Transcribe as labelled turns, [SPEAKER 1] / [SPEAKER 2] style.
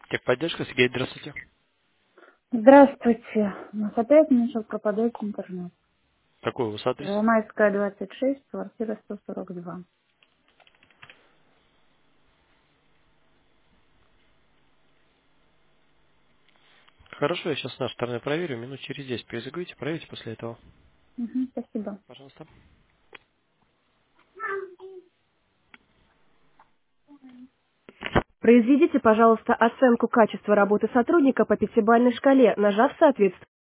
[SPEAKER 1] Техподдержка, Сергей, здравствуйте.
[SPEAKER 2] Здравствуйте. У нас опять начал пропадать интернет.
[SPEAKER 1] Какой у вас адрес?
[SPEAKER 2] Первомайская, 26, квартира 142.
[SPEAKER 1] Хорошо, я сейчас с нашей стороны проверю, минут через 10 перезагрузите, проверьте после этого.
[SPEAKER 2] Мгм, спасибо.
[SPEAKER 1] Пожалуйста.
[SPEAKER 2] Произведите, пожалуйста, оценку качества работы сотрудника по пятибалльной шкале, нажав соответствующий.